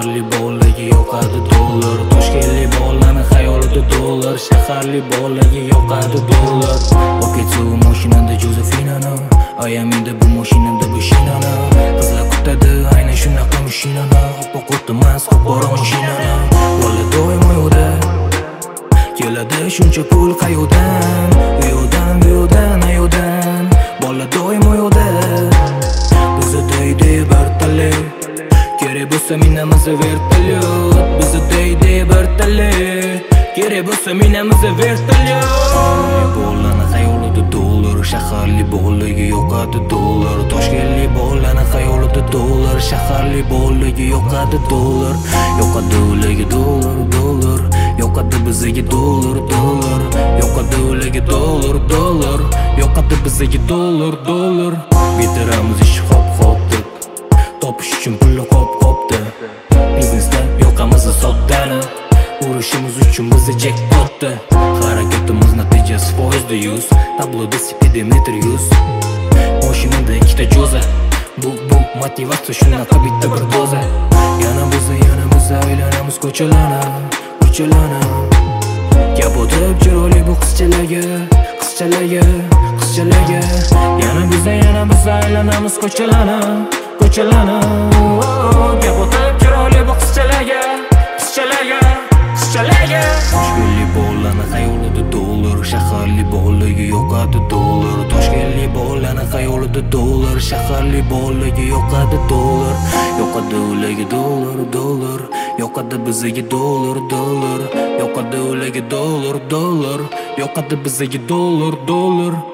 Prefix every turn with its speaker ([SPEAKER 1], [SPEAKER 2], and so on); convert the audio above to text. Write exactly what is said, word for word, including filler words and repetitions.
[SPEAKER 1] Shaharli bolaga yoqadi dollar. Toshkentli bolaning xayolida dollar. Shaharli bolaga yoqadi dollar. Oketsuv mashinada Josefinani, ayaminda bu mashinada bu shinani. Qizlar kutadi aynan shunaqa mashinani. Oppoq o'tmas qora mashinani. Bola doim yo'da keladi shuncha pul qayoqdan? Uyoqdan, buyoqdan, ayoqdan. Bola doim yo'da bizni deydi bir tali. Kerak bo'lsa minamiz vertolyot. Bizni deydi bir tali. Kerak bo'lsa minamiz vertolyot. Bolani xayolida dollar. Shaharli bolaga yoqadi dollar. Toshkentli bolani xayolida dollar. Shaharli bolaga yoqadi dollar. Yoqadi ularga dollar, dollar. Yoqadi bizga dollar, dollar. Yoqadi ularga dollar, dollar. Yoqadi bizga dollar, dollar. Bitiramiz ish hop hop deb. Topish uchun pul qop qopdi. Biznesda yoqamiz soddani. Urushimiz uchun bizni jackpotda. Harakatimiz natijasi foizda yuz. Tabloda speedometr yuz. Mashinada ikkita joza. Bu bu motivatsiya shunaqa bitta bir doza. Yana bizni yana bizni aylanamiz ko'chalarni, ko'chalarni. Gap o'tib chiroyli bu qizchalarga, qizchalarga, qizchalarga. Yana bizni yana bizni aylanamiz ko'chalarni, ko'chalarni. Gap o'tib chiroyli bu qizchalarga, qizchalarga, qizchalarga. Toshkentli bolani xayolida dollar. Shaharli bolaga yoqadi dollar. Toshkentli bolani xayolida dollar. Shaharli bolaga yoqadi dollar. Yoqadi ularga dollar, dollar. Yoqadi bizga dollar, dollar. Yoqadi ularga dollar, dollar. Yoqadi bizga dollar, dollar.